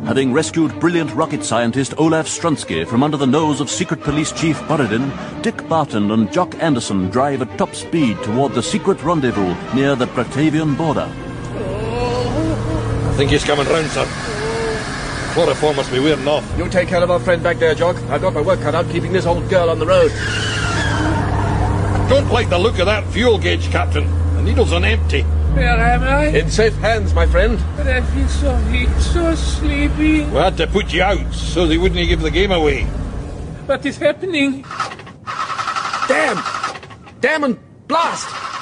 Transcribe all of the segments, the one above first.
Having rescued brilliant rocket scientist Olaf Strunsky from under the nose of Secret Police Chief Borodin, Dick Barton and Jock Anderson drive at top speed toward the secret rendezvous near the Batavian border. I think he's coming round, sir. Chloroform must be wearing off. You take care of our friend back there, Jock. I've got my work cut out keeping this old girl on the road. Don't like the look of that fuel gauge, Captain. The needle's on empty. Where am I? In safe hands, my friend. But I feel so weak, so sleepy. We had to put you out so they wouldn't give the game away. What is happening? Damn! Damn and blast!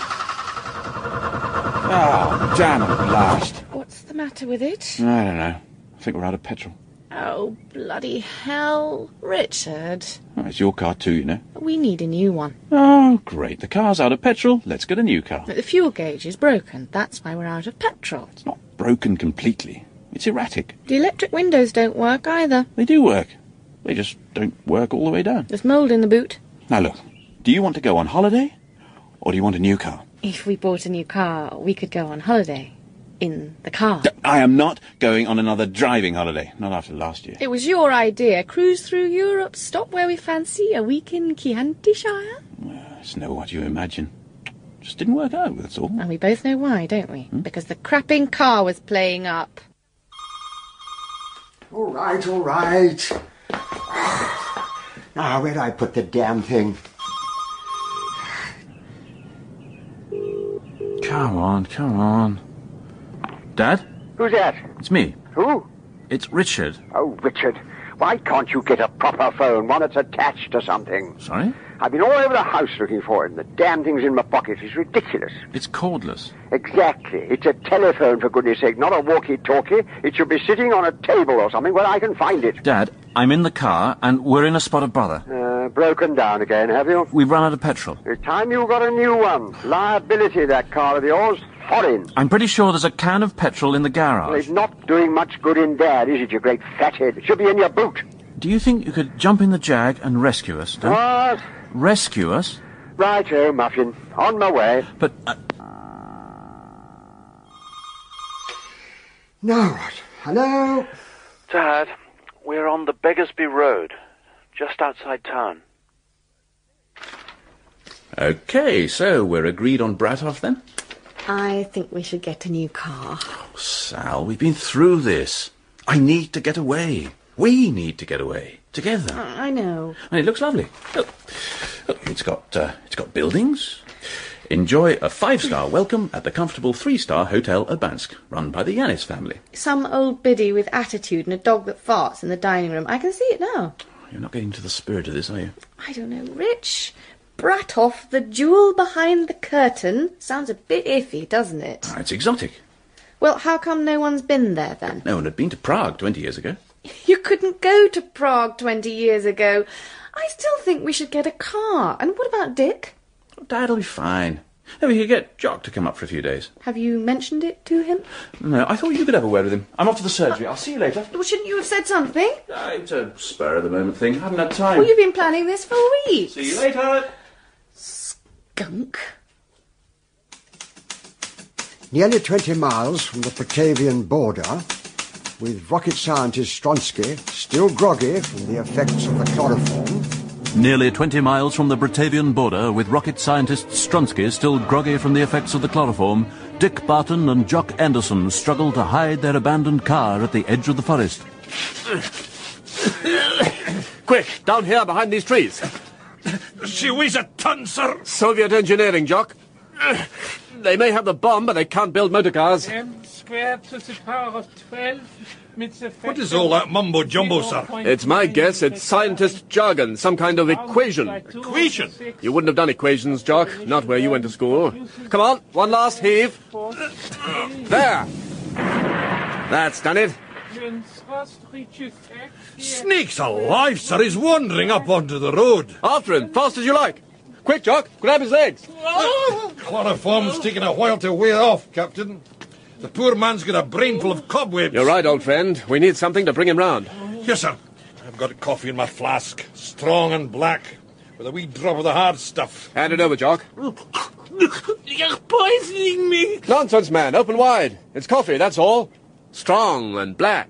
Oh, damn and blast. What's the matter with it? I don't know. I think we're out of petrol. Oh, bloody hell. Richard. Oh, it's your car too, you know. We need a new one. Oh, great. The car's out of petrol. Let's get a new car. But the fuel gauge is broken. That's why we're out of petrol. It's not broken completely. It's erratic. The electric windows don't work either. They do work. They just don't work all the way down. There's mould in the boot. Now look, do you want to go on holiday, or do you want a new car? If we bought a new car, we could go on holiday. In the car. I am not going on another driving holiday. Not after last year. It was your idea. Cruise through Europe, stop where we fancy, a week in Chianti Shire. It's not what you imagine. Just didn't work out, that's all. And we both know why, don't we? Because the crapping car was playing up. All right, all right. Now, where'd I put the damn thing? Come on. Dad? Who's that? It's me. Who? It's Richard. Oh, Richard. Why can't you get a proper phone, one that's attached to something? Sorry? I've been all over the house looking for it, and the damn thing's in my pocket. It's ridiculous. It's cordless. Exactly. It's a telephone, for goodness sake, not a walkie-talkie. It should be sitting on a table or something where I can find it. Dad, I'm in the car, and we're in a spot of bother. Broken down again, have you? We've run out of petrol. It's time you got a new one. Liability, that car of yours. Foreign. I'm pretty sure there's a can of petrol in the garage. Well, it's not doing much good in there, is it, you great fathead? It should be in your boot. Do you think you could jump in the Jag and rescue us, Dad? What? Rescue us? Righto, Muffin. On my way. But... Now what? Hello? Dad, we're on the Beggarsby Road, just outside town. Okay, so we're agreed on Bratoff then? I think we should get a new car. Oh, Sal, we've been through this. I need to get away. We need to get away. Together. I know. And it looks lovely. Look, it's got buildings. Enjoy a 5-star welcome at the comfortable 3-star Hotel Urbansk, run by the Yanis family. Some old biddy with attitude and a dog that farts in the dining room. I can see it now. You're not getting to the spirit of this, are you? I don't know, Rich. Bratoff, the jewel behind the curtain. Sounds a bit iffy, doesn't it? It's exotic. Well, how come no one's been there, then? No one had been to Prague 20 years ago. You couldn't go to Prague 20 years ago. I still think we should get a car. And what about Dick? Dad'll be fine. No, we could get Jock to come up for a few days. Have you mentioned it to him? No, I thought you could have a word with him. I'm off to the surgery. I'll see you later. Well, shouldn't you have said something? It's a spur-of-the-moment thing. I haven't had time. Well, you've been planning this for weeks. See you later. Skunk. Nearly 20 miles from the Batavian border, with rocket scientist Stronsky still groggy from the effects of the chloroform. Nearly 20 miles from the Batavian border, with rocket scientist Strunsky still groggy from the effects of the chloroform, Dick Barton and Jock Anderson struggle to hide their abandoned car at the edge of the forest. Quick, down here behind these trees. She weighs a ton, sir. Soviet engineering, Jock. They may have the bomb, but they can't build motor cars. M squared to the power of 12. What is all that mumbo-jumbo, sir? It's my guess it's scientist jargon, some kind of equation. Equation? You wouldn't have done equations, Jock, not where you went to school. Come on, one last heave. There. That's done it. Snakes alive, sir. He's wandering up onto the road. After him, fast as you like. Quick, Jock, grab his legs. Chloroform's taking a while to wear off, Captain. The poor man's got a brain full of cobwebs. You're right, old friend. We need something to bring him round. Yes, sir. I've got coffee in my flask, strong and black, with a wee drop of the hard stuff. Hand it over, Jock. You're poisoning me. Nonsense, man. Open wide. It's coffee, that's all. Strong and black.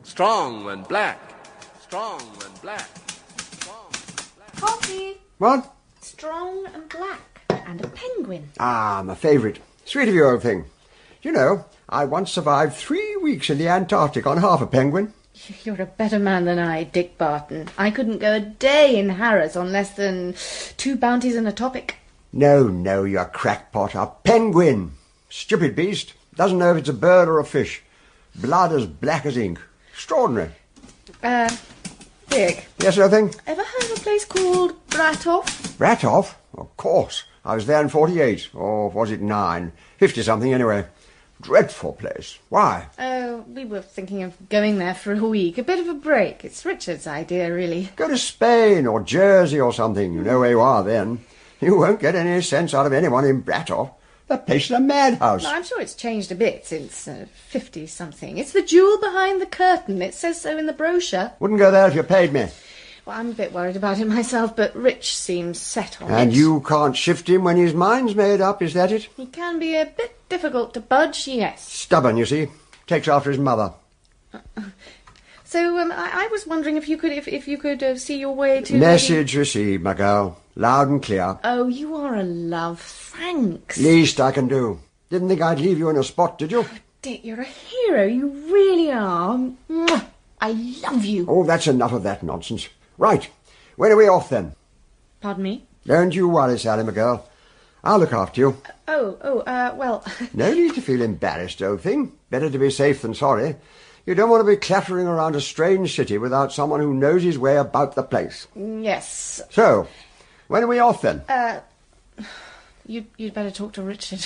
Strong and black. Strong and black. Strong and black. Coffee. What? Strong and black. And a penguin. Ah, my favourite. Sweet of you, old thing. You know, I once survived 3 weeks in the Antarctic on half a penguin. You're a better man than I, Dick Barton. I couldn't go a day in Harris on less than 2 bounties and a topic. No, you crackpot. A penguin. Stupid beast. Doesn't know if it's a bird or a fish. Blood as black as ink. Extraordinary. Dick. Yes, old thing? Ever heard of a place called Bratoff? Bratoff? Of course. I was there in 48. Or was it 9? 50-something anyway. Dreadful place. Why? Oh, we were thinking of going there for a week. A bit of a break. It's Richard's idea, really. Go to Spain or Jersey or something. You know where you are then. You won't get any sense out of anyone in Bratoff. The place is a madhouse. No, I'm sure it's changed a bit since 50-something. It's the jewel behind the curtain. It says so in the brochure. Wouldn't go there if you paid me. Well, I'm a bit worried about it myself, but Rich seems set on it. And you can't shift him when his mind's made up, is that it? He can be a bit difficult to budge, yes. Stubborn, you see. Takes after his mother. So, I was wondering if you could see your way to... Message received, my girl. Loud and clear. Oh, you are a love. Thanks. Least I can do. Didn't think I'd leave you in a spot, did you? Dick, you're a hero. You really are. Mwah. I love you. Oh, that's enough of that nonsense. Right. When are we off, then? Pardon me? Don't you worry, Sally, my girl. I'll look after you. Well... No need to feel embarrassed, old thing. Better to be safe than sorry. You don't want to be clattering around a strange city without someone who knows his way about the place. Yes. So, when are we off, then? You'd better talk to Richard.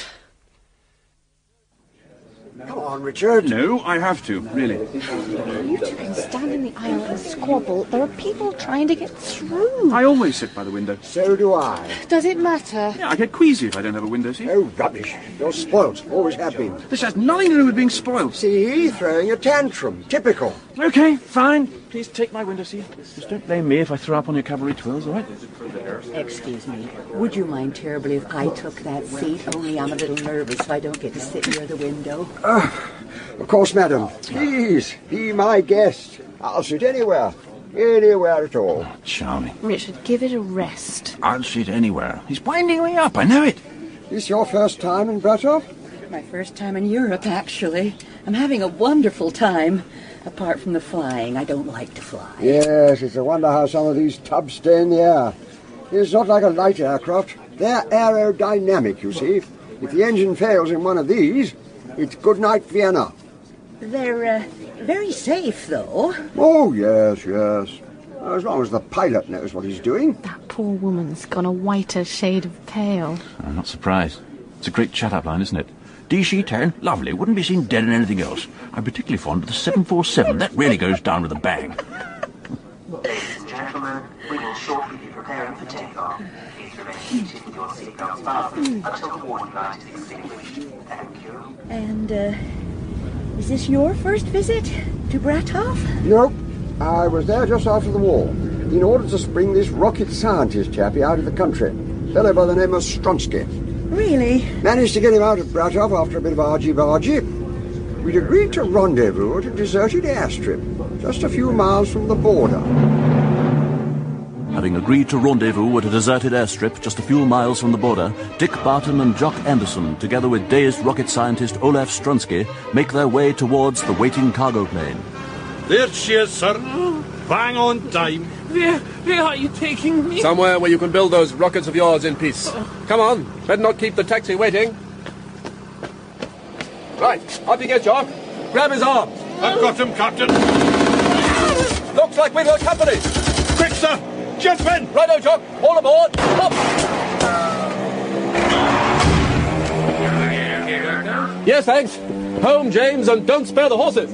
Come on, Richard. No, I have to, really. You two can stand in the aisle and squabble. There are people trying to get through. I always sit by the window. So do I. Does it matter? Yeah, I get queasy if I don't have a window seat. Oh, rubbish. You're spoilt. Always have been. This has nothing to do with being spoiled. See, throwing a tantrum. Typical. Okay, fine. Please take my window seat. Just don't blame me if I throw up on your cavalry twirls, all right? Excuse me. Would you mind terribly if I took that seat? Only I'm a little nervous if I don't get to sit near the window. Of course, madam. Please, be my guest. I'll sit anywhere. Anywhere at all. Oh, charming. Richard, give it a rest. I'll sit anywhere. He's winding me up, I know it. This your first time in Bratoff? My first time in Europe, actually. I'm having a wonderful time. Apart from the flying, I don't like to fly. Yes, it's a wonder how some of these tubs stay in the air. It's not like a light aircraft. They're aerodynamic, you see. If the engine fails in one of these, it's good night, Vienna. They're very safe, though. Oh, yes. As long as the pilot knows what he's doing. That poor woman's gone a whiter shade of pale. I'm not surprised. It's a great shut-up line, isn't it? DC-10, lovely. Wouldn't be seen dead in anything else. I'm particularly fond of the 747. That really goes down with a bang. Ladies and gentlemen, we will shortly be preparing for takeoff. Please remain seated with your seatbelts fastened until the warning light is extinguished. Thank you. And, is this your first visit to Bratoff? Nope. I was there just after the war, in order to spring this rocket scientist chappie out of the country. A fellow by the name of Stronsky. Really? Managed to get him out of Bratoff after a bit of argy-bargy. We'd agreed to rendezvous at a deserted airstrip, just a few miles from the border. Having agreed to rendezvous at a deserted airstrip just a few miles from the border, Dick Barton and Jock Anderson, together with dazed rocket scientist Olaf Strunsky, make their way towards the waiting cargo plane. There she is, sir. Bang on time. Where are you taking me? Somewhere where you can build those rockets of yours in peace. Come on, better not keep the taxi waiting. Right, up you get, Jock. Grab his arm. I've got him, Captain. Looks like we've got company. Quick, sir. Gentlemen. Righto, Jock. All aboard. Up. Yes, thanks. Home, James, and don't spare the horses.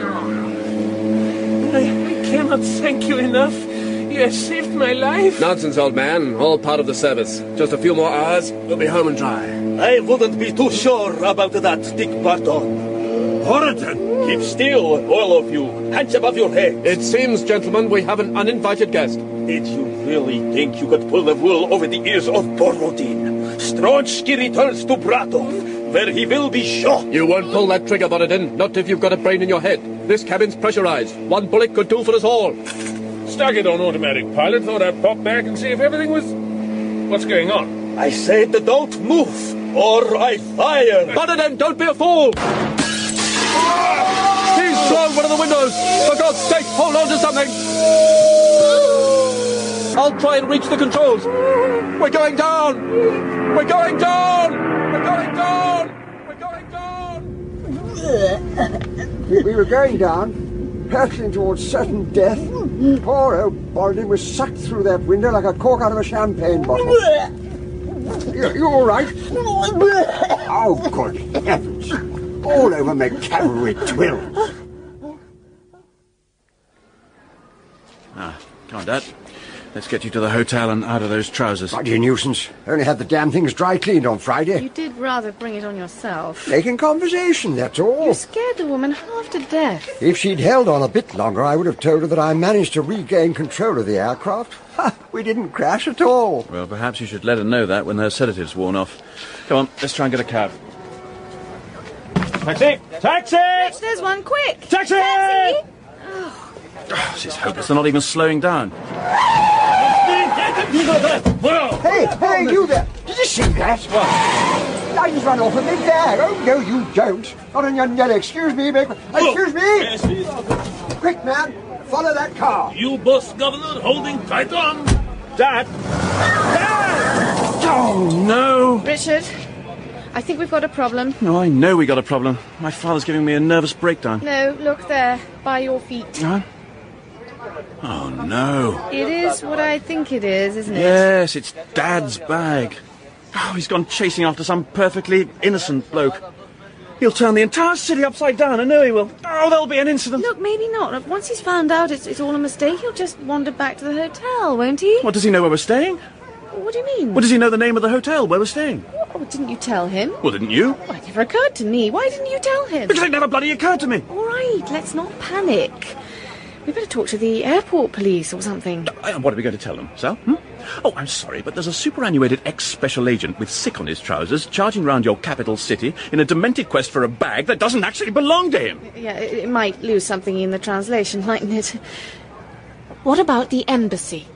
I cannot thank you enough. You have saved my life. Nonsense, old man. All part of the service. Just a few more hours, we'll be home and dry. I wouldn't be too sure about that, Dick Barton. Horridon! Keep still, all of you. Hands above your heads. It seems, gentlemen, we have an uninvited guest. Did you really think you could pull the wool over the ears of Borodin? Stronsky returns to Bratoff. where he will be shot. You won't pull that trigger, Bonadin, not if you've got a brain in your head. This cabin's pressurized. One bullet could do for us all. Stuck it on automatic pilot, thought I'd pop back and see if everything was... What's going on? I said don't move, or I fire. Bonadin, don't be a fool! He's thrown one of the windows! For God's sake, hold on to something! I'll try and reach the controls. We're going down! We're going down! We're going down! We're going down! We were going down, hurtling towards certain death. Poor old Bonadin was sucked through that window like a cork out of a champagne bottle. You all right? Oh, good heavens. All over my cavalry twill. Come on, Dad. Let's get you to the hotel and out of those trousers. Bloody nuisance. Only had the damn things dry cleaned on Friday. You did rather bring it on yourself. Making conversation, that's all. You scared the woman half to death. If she'd held on a bit longer, I would have told her that I managed to regain control of the aircraft. Ha! We didn't crash at all. Well, perhaps you should let her know that when her sedative's worn off. Come on, let's try and get a cab. Taxi! Taxi! Rich, there's one, quick! Taxi! Taxi! Oh, this is hopeless. They're not even slowing down. Hey, you there! Did you see that? What? Line's run off a big bag. Oh, no, you don't. Not on your neck. Excuse me, excuse me! Yes, please. Quick, man. Follow that car. You boss, Governor, holding tight on. Dad! Oh, no! Richard, I think we've got a problem. No, I know we got a problem. My father's giving me a nervous breakdown. No, look there, by your feet. Huh? Oh, no. It is what I think it is, isn't it? Yes, it's Dad's bag. Oh, he's gone chasing after some perfectly innocent bloke. He'll turn the entire city upside down, I know he will. Oh, there'll be an incident. Look, maybe not. Once he's found out it's all a mistake, he'll just wander back to the hotel, won't he? What, does he know where we're staying? What do you mean? Well, does he know the name of the hotel where we're staying? Oh, didn't you tell him? Well, didn't you? Well, it never occurred to me. Why didn't you tell him? Because it never bloody occurred to me. All right, let's not panic. We better talk to the airport police or something. What are we going to tell them, Sal? Oh, I'm sorry, but there's a superannuated ex-special agent with sick on his trousers charging round your capital city in a demented quest for a bag that doesn't actually belong to him. Yeah, it might lose something in the translation, mightn't it? What about the embassy?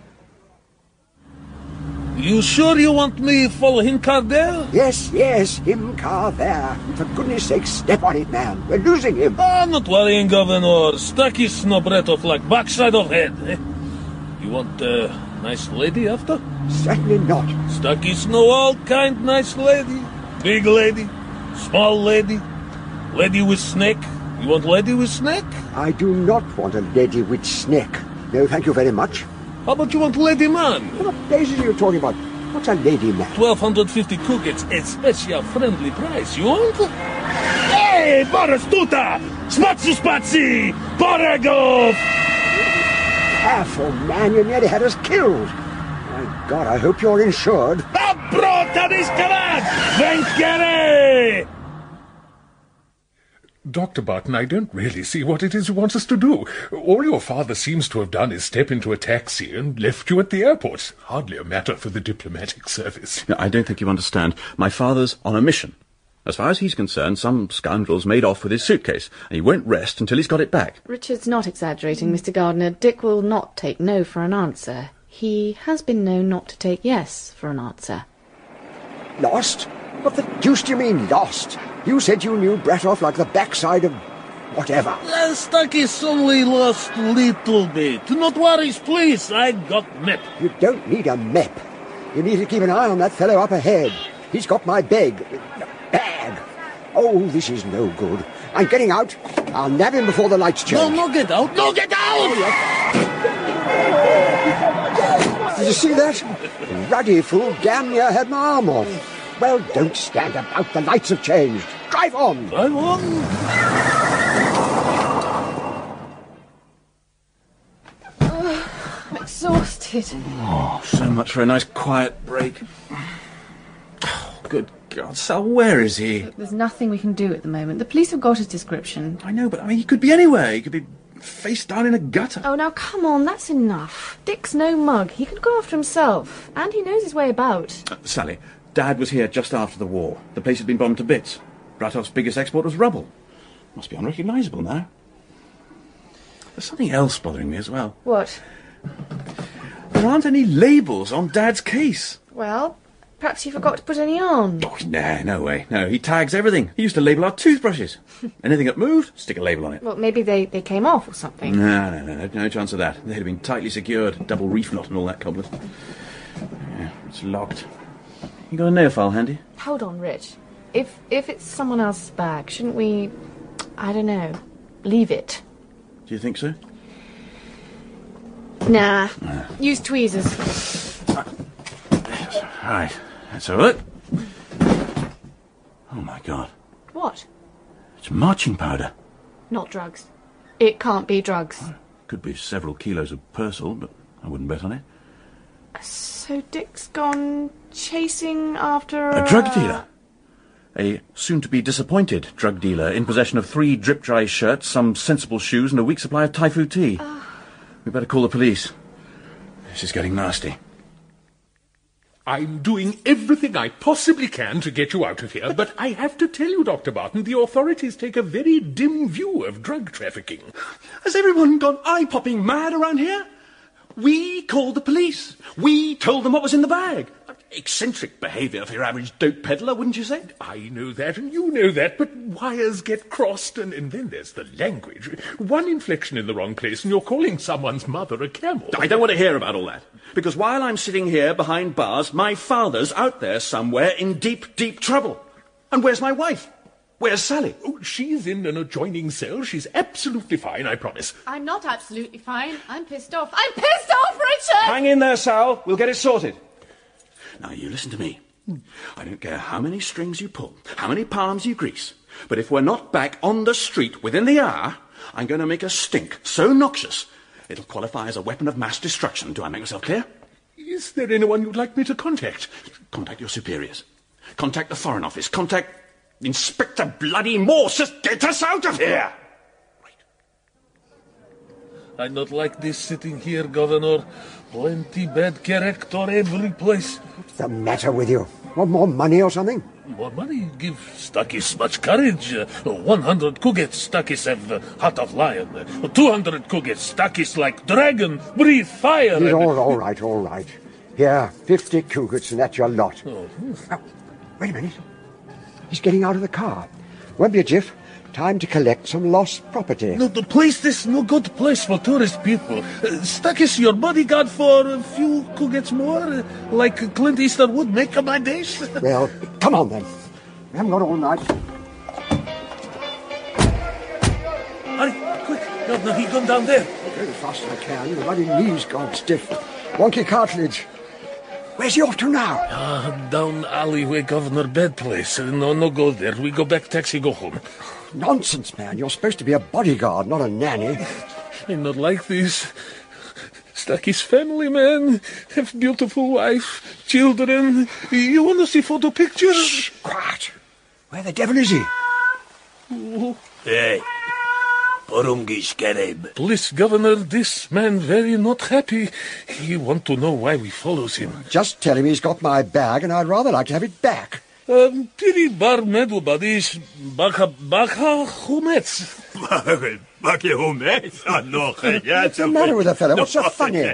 You sure you want me follow him car there? Yes, him car there. For goodness sake, step on it, man. We're losing him. I'm not worrying, Governor. Stucky no breath off like backside of head. Eh? You want a nice lady after? Certainly not. Stucky no all kind nice lady. Big lady, small lady, lady with snake. You want lady with snake? I do not want a lady with snake. No, thank you very much. How about you want lady man? What places are you talking about? What's a lady man? 1,250 cookets at special friendly price. You want? Hey, Barastuta! Spatsy! Boragov! Careful, man, you nearly had us killed. My God, I hope you're insured. Dr. Barton, I don't really see what it is you want us to do. All your father seems to have done is step into a taxi and left you at the airport. Hardly a matter for the diplomatic service. No, I don't think you understand. My father's on a mission. As far as he's concerned, some scoundrel's made off with his suitcase, and he won't rest until he's got it back. Richard's not exaggerating, Mr. Gardner. Dick will not take no for an answer. He has been known not to take yes for an answer. Lost? What the deuce do you mean, lost? You said you knew Bratoff like the backside of whatever. Stucky's only lost little bit. Not worry, please. I got map. You don't need a map. You need to keep an eye on that fellow up ahead. He's got my bag. Oh, this is no good. I'm getting out. I'll nab him before the lights change. No, get out. No, get out! Did you see that? Ruddy fool damn near had my arm off. Well, don't stand about. The lights have changed. Drive on. Drive on. I'm exhausted. Oh, so much for a nice quiet break. Oh, good God, Sal, where is he? Look, there's nothing we can do at the moment. The police have got his description. I know, but I mean, he could be anywhere. He could be face down in a gutter. Oh, now come on, that's enough. Dick's no mug. He can go after himself. And he knows his way about. Sally, Dad was here just after the war. The place had been bombed to bits. Bratov's biggest export was rubble. Must be unrecognisable now. There's something else bothering me as well. What? There aren't any labels on Dad's case. Well, perhaps he forgot to put any on. Oh, nah, no way. No, he tags everything. He used to label our toothbrushes. Anything that moved, stick a label on it. Well, maybe they came off or something. No chance of that. They'd have been tightly secured. Double reef knot and all that cobblers. Yeah, it's locked. You got a nail file handy? Hold on, Rich. If it's someone else's bag, shouldn't we, I don't know, leave it? Do you think so? Nah. Use tweezers. Right, that's all right. Oh, my God. What? It's marching powder. Not drugs. It can't be drugs. Could be several kilos of Purcell, but I wouldn't bet on it. So Dick's gone chasing after a drug dealer. A soon-to-be-disappointed drug dealer in possession of 3 drip-dry shirts, some sensible shoes, and a week's supply of Thai-Fu tea. We better call the police. This is getting nasty. I'm doing everything I possibly can to get you out of here, but I have to tell you, Dr. Barton, the authorities take a very dim view of drug trafficking. Has everyone gone eye-popping mad around here? We called the police. We told them what was in the bag. Eccentric behaviour for your average dope peddler, wouldn't you say? I know that, and you know that, but wires get crossed, and then there's the language. One inflection in the wrong place, and you're calling someone's mother a camel. I don't want to hear about all that. Because while I'm sitting here behind bars, my father's out there somewhere in deep, deep trouble. And where's my wife? Where's Sally? Oh, she's in an adjoining cell. She's absolutely fine, I promise. I'm not absolutely fine. I'm pissed off. I'm pissed off, Richard! Hang in there, Sal. We'll get it sorted. Now, you listen to me. I don't care how many strings you pull, how many palms you grease, but if we're not back on the street within the hour, I'm going to make a stink so noxious, it'll qualify as a weapon of mass destruction. Do I make myself clear? Is there anyone you'd like me to contact? Contact your superiors. Contact the Foreign Office. Contact Inspector Bloody Morse. Just get us out of here! I not like this sitting here, Governor. Plenty bad character every place. What's the matter with you? Want more money or something? More money? Give Stakis much courage. 100 kugets, Stakis have the heart of lion. 200 kugets, Stakis like dragon, breathe fire. All right. Here, 50 kugets and that's your lot. Oh, wait a minute. He's getting out of the car. Won't be a jiff. Time to collect some lost property. No, the place is no good place for tourist people. Stakis, your bodyguard for a few kugets more, like Clint Eastwood, make my days. Well, come on then. We haven't got all night. Hurry, quick. Governor, he gone down there. Very fast I can. The bloody knee's gone stiff. Wonky cartilage. Where's he off to now? Down alleyway, Governor, bad place. No go there. We go back, taxi, go home. Nonsense, man. You're supposed to be a bodyguard, not a nanny. I'm not like this. Stakis family, man. Have beautiful wife, children. You want to see photo pictures? Shh, quiet. Where the devil is he? Hey. Please, Governor, this man very not happy. He want to know why we follows him. Just tell him he's got my bag, and I'd rather like to have it back. Piri bar medu badis baka humets. What's the matter with the fellow? What's so funny?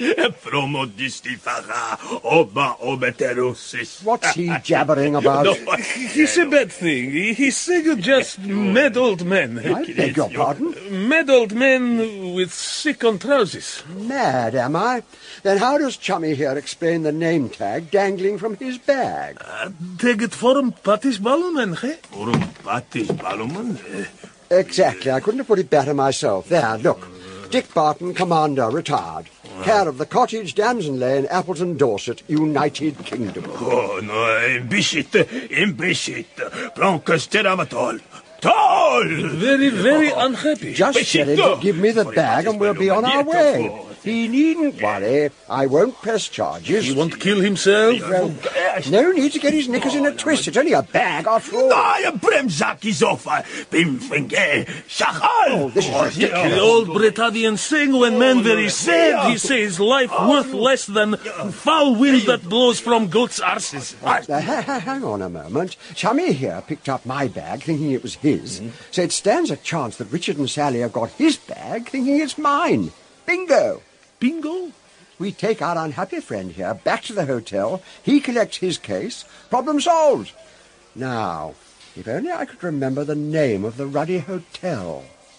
What's he jabbering about? He said bad thing. He said you just mad old man. I beg your pardon? Mad old man with sick on trousers. Mad, am I? Then how does Chummy here explain the name tag dangling from his bag? Take it for him, Pattis Balloman, eh? For him, Pattis Balloman? Exactly. I couldn't have put it better myself. There, look. Dick Barton, Commander, retired. Care of the Cottage, Damson Lane, Appleton, Dorset, United Kingdom. Oh, no, imbecit. Broncos teramatol. Tall! Very, very unhappy. Just tell him to give me the bag and we'll be on our way. He needn't worry. I won't press charges. He won't kill himself? Well, no need to get his knickers in a twist. It's only a bag after all. Bremzak is off. Bim finger. Shachal. This is ridiculous. The old Bretadian saying when men very sad, he says life worth less than foul wind that blows from goats' arses. Hang on a moment. Chummy here picked up my bag thinking it was his, so it stands a chance that Richard and Sally have got his bag thinking it's mine. Bingo! Bingo? We take our unhappy friend here back to the hotel, he collects his case, problem solved. Now, if only I could remember the name of the ruddy hotel.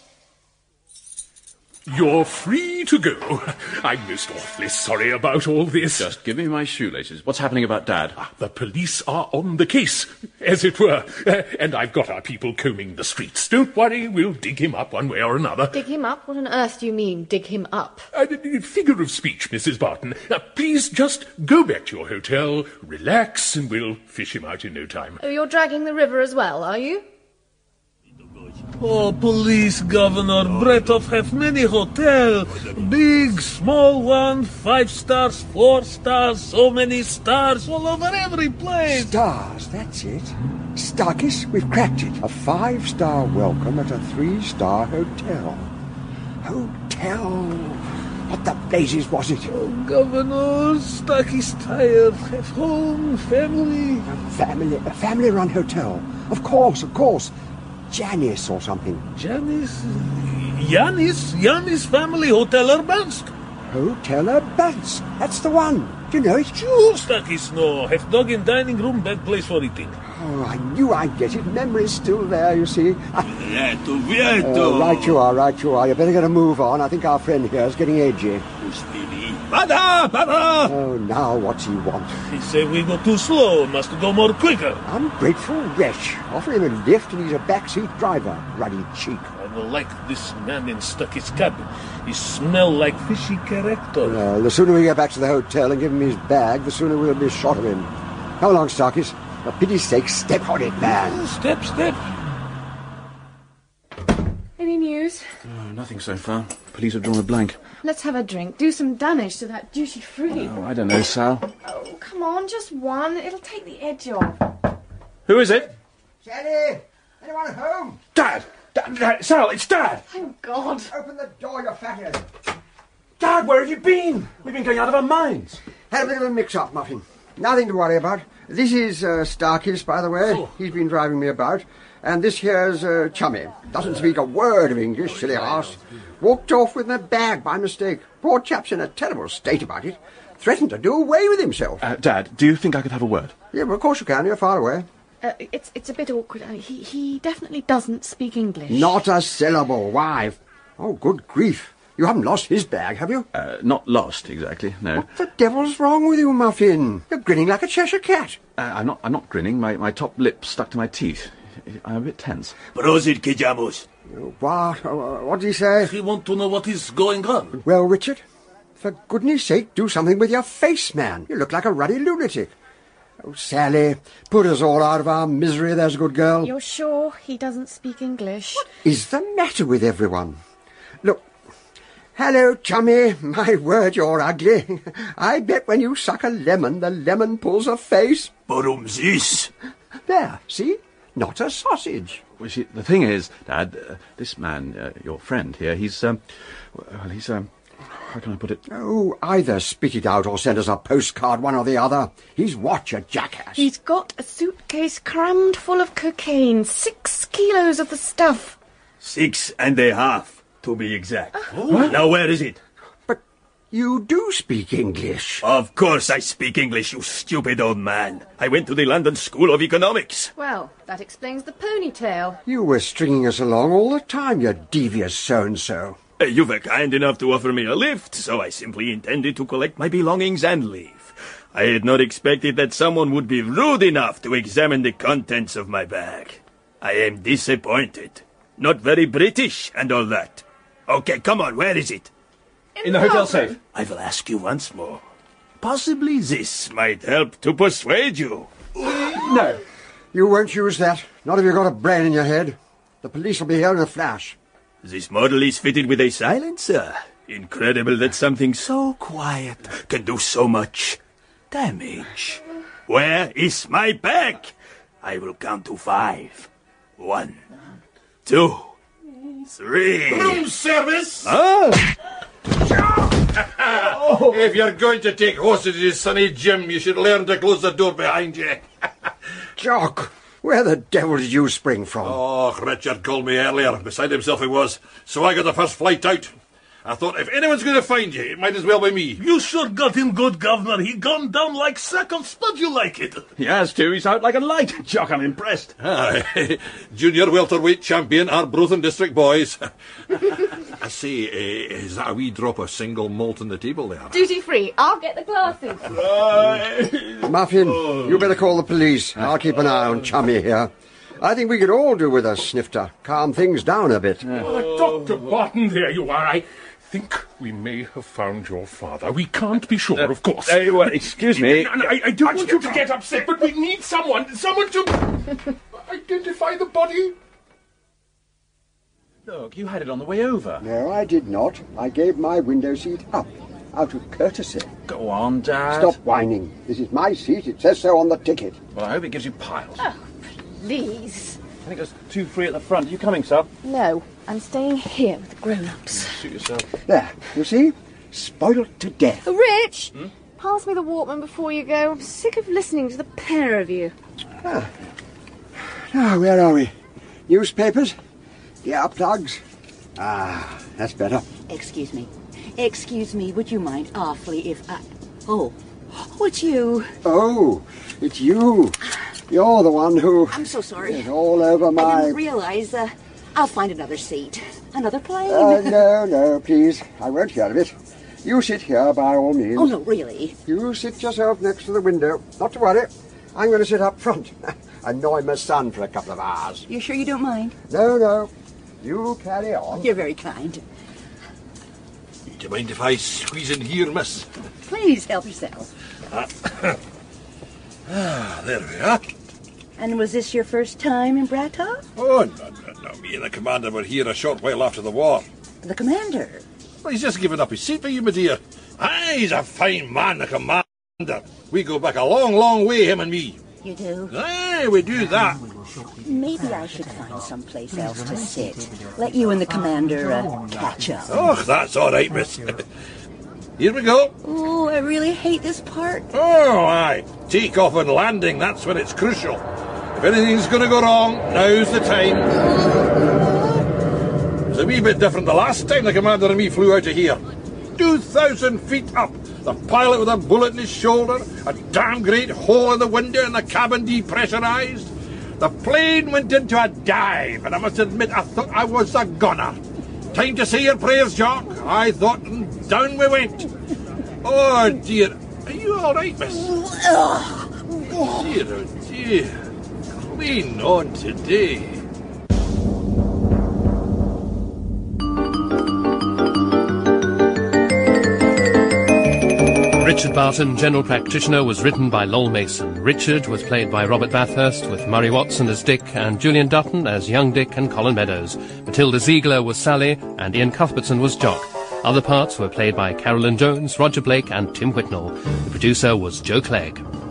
You're free to go. I'm most awfully sorry about all this. Just give me my shoelaces. What's happening about Dad? The police are on the case, as it were. And I've got our people combing the streets. Don't worry, we'll dig him up one way or another. Dig him up? What on earth do you mean, dig him up? Figure of speech, Mrs. Barton. Please just go back to your hotel, relax, and we'll fish him out in no time. Oh, you're dragging the river as well, are you? Oh, police governor, Bretov have many hotel. Big, small one, 5 stars, 4 stars, so many stars all over every place. Stars, that's it. Starkis, we've cracked it. A 5-star welcome at a 3-star hotel. Hotel. What the blazes was it? Oh, governor, Starkis tired. Have home, family. A family-run hotel. Of course. Janis or something. Janis? Yanis Family Hotel Urbansk. Hotel Urbansk. That's the one. Do you know it? Sure, Stakis, no. Have dog in dining room, bad place for eating. Oh, I knew I'd get it. Memory's still there, you see. Vieto. Right you are. You better get a move on. I think our friend here is getting edgy. Pada! Oh, now what's he want? He say we go too slow, must go more quicker. Ungrateful wretch. Offer him a lift and he's a backseat driver. Ruddy cheek. I don't like this man in Stakis cabin. He smell like fishy character. Well, the sooner we get back to the hotel and give him his bag, the sooner we'll be shot of him. Come along, Starkis. For pity's sake, step on it, man. Step. Any news? Oh, nothing so far. Police have drawn a blank. Let's have a drink. Do some damage to that duty-free. Oh, I don't know, Sal. Oh, come on, just one. It'll take the edge off. Who is it? Sally! Anyone home? Dad! Sal, it's Dad! Thank God. Open the door, you fathead. Dad, where have you been? We've been going out of our minds. Had a bit of a mix-up, Muffin. Nothing to worry about. This is Starkis, by the way. Oh. He's been driving me about. And this here's Chummy. Doesn't speak a word of English, silly arse. Walked off with my bag by mistake. Poor chap's in a terrible state about it. Threatened to do away with himself. Dad, do you think I could have a word? Yeah, well, of course you can. You're far away. It's a bit awkward. He definitely doesn't speak English. Not a syllable. Why? Oh, good grief. You haven't lost his bag, have you? Not lost, exactly, no. What the devil's wrong with you, Muffin? You're grinning like a Cheshire cat. I'm not grinning. My top lip stuck to my teeth. I'm a bit tense. Prosit, Kijamos. What did he say? He want to know what is going on. Well, Richard, for goodness sake, do something with your face, man. You look like a ruddy lunatic. Oh, Sally, put us all out of our misery, there's a good girl. You're sure he doesn't speak English? What is the matter with everyone? Look, hello, Chummy. My word, you're ugly. I bet when you suck a lemon, the lemon pulls a face. Warum this? There, see? Not a sausage. Well, see, the thing is, Dad, this man, your friend here, he's how can I put it? Oh, either spit it out or send us a postcard, one or the other. He's what, a jackass? He's got a suitcase crammed full of cocaine. 6 kilos of the stuff. 6.5, to be exact. Now, where is it? But you do speak English. Of course I speak English, you stupid old man. I went to the London School of Economics. Well, that explains the ponytail. You were stringing us along all the time, you devious so-and-so. You were kind enough to offer me a lift, so I simply intended to collect my belongings and leave. I had not expected that someone would be rude enough to examine the contents of my bag. I am disappointed. Not very British and all that. Okay, come on, where is it? In the hotel safe. I will ask you once more. Possibly this might help to persuade you. No, you won't use that. Not if you've got a brain in your head. The police will be here in a flash. This model is fitted with a silencer. Incredible that something so quiet can do so much damage. Where is my bag? I will count to 5. 1, 2, 3. Room service! Ah! If you're going to take hostages, Sonny Jim, you should learn to close the door behind you. Jock, where the devil did you spring from? Oh, Richard called me earlier. Beside himself he was. So I got the first flight out. I thought, if anyone's going to find you, it might as well be me. You sure got him good, Governor. He gone down like sack of spud, you like it. He has too. He's out like a light. Jock, I'm impressed. Aye. Junior welterweight champion, Arbroath District boys. I say, is that a wee drop of single malt on the table there? Duty free. I'll get the glasses. Muffin, you better call the police. I'll keep an eye on Chummy here. I think we could all do with a snifter. Calm things down a bit. Dr. Barton, there you are. I think we may have found your father. We can't be sure, of course. Well, excuse me. No, I don't want you to get upset, but we need someone to identify the body. Look, you had it on the way over. No, I did not. I gave my window seat up, out of courtesy. Go on, Dad. Stop whining. This is my seat. It says so on the ticket. Well, I hope it gives you piles. Oh, please. I think there's 2 free at the front. Are you coming, sir? No, I'm staying here with the grown-ups. Suit yourself. There, you see? Spoiled to death. Rich, pass me the Walkman before you go. I'm sick of listening to the pair of you. Now, where are we? Newspapers? Earplugs? Ah, that's better. Excuse me. Excuse me, would you mind awfully if I... Oh, it's you. Oh, it's you. You're the one who... I'm so sorry. Is all over my... I didn't realise. I'll find another seat. Another plane. No, please. I won't hear of it. You sit here by all means. Oh, no, really? You sit yourself next to the window. Not to worry. I'm going to sit up front. Annoy my son for a couple of hours. You sure you don't mind? No. You carry on. You're very kind. Do you mind if I squeeze in here, miss? Please help yourself. There we are. And was this your first time in Bratov? Oh, no. Me and the commander were here a short while after the war. The commander? Well, he's just given up his seat for you, my dear. Aye, he's a fine man, the commander. We go back a long, long way, him and me. You do? Aye, we do that. Maybe I should find someplace else to sit. Let you and the commander catch up. Oh, that's all right, miss. Here we go. Oh, I really hate this part. Oh, aye. Take off and landing, that's when it's crucial. If anything's going to go wrong, now's the time. It's a wee bit different the last time the commander and me flew out of here. 2,000 feet up. The pilot with a bullet in his shoulder, a damn great hole in the window and the cabin depressurized. The plane went into a dive, and I must admit I thought I was a goner. Time to say your prayers, Jock. I thought, and down we went. Oh, dear. Are you all right, miss? Dear, oh, dear. Clean on today. Richard Barton, General Practitioner, was written by Lowell Mason. Richard was played by Robert Bathurst, with Murray Watson as Dick and Julian Dutton as young Dick and Colin Meadows. Matilda Ziegler was Sally and Ian Cuthbertson was Jock. Other parts were played by Carolyn Jones, Roger Blake and Tim Whitnell. The producer was Joe Clegg.